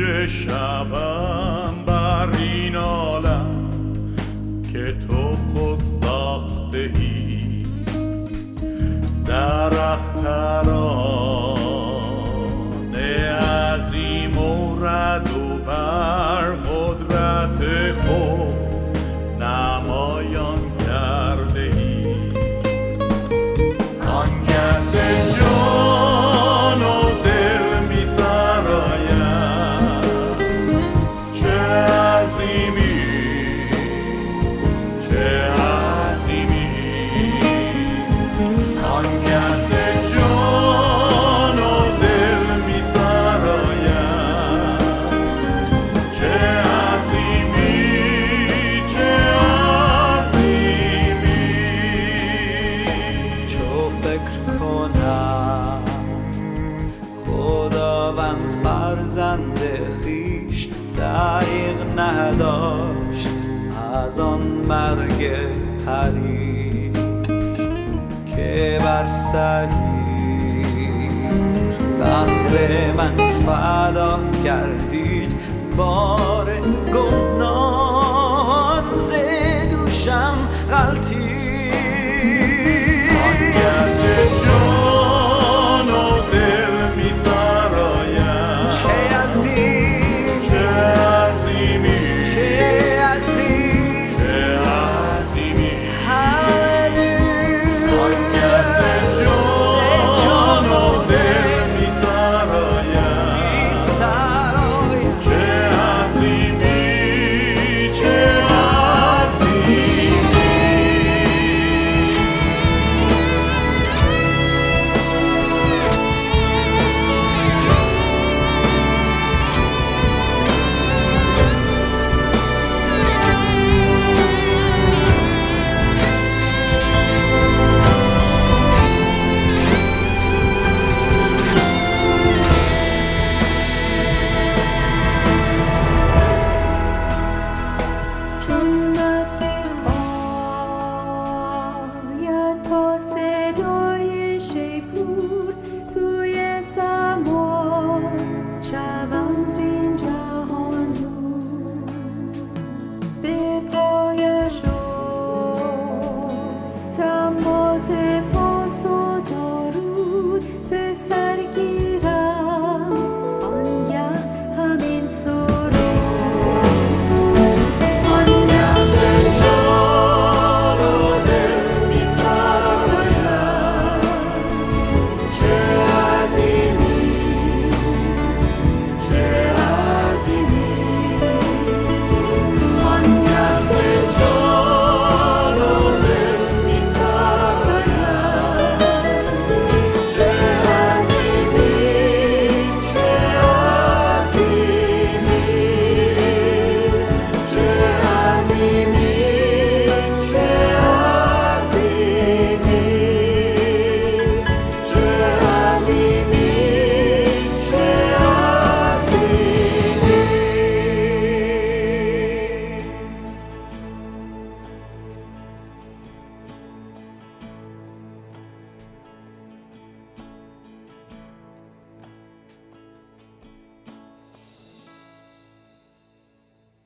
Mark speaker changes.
Speaker 1: خیره شوم بر این عالم که تو خود ساخته ای. درختران عظیم و رد و بر قدرت خود نمایان کرده ای. آنگه ز جان و دل می سرایم چه عظیمی چه عظیمی. آنگه ز جان و دل می سرایم چه عظیمی چه عظیمی.
Speaker 2: چو فکر کنم خداوند فرزند خویش دریغ نداشت از آن مرگ پریش که بر صلیب بهر من فدا گردید. بار گناهان ز دوشم غلطید.
Speaker 1: آنگه ز جان و دل می سرایم
Speaker 2: چه عظیم
Speaker 1: چه عظیمی
Speaker 2: چه عظیم
Speaker 1: چه عظیمی.
Speaker 2: هللویا.
Speaker 1: آنگه ز جان و دل می سرایم چه عظیمی چه عظیمی.
Speaker 3: چون مسیح آید با صدای شیپور سوی سما شوم زین جهان دور. به پایش افتم با سپاس و درود ز سر گیرم آنگه همین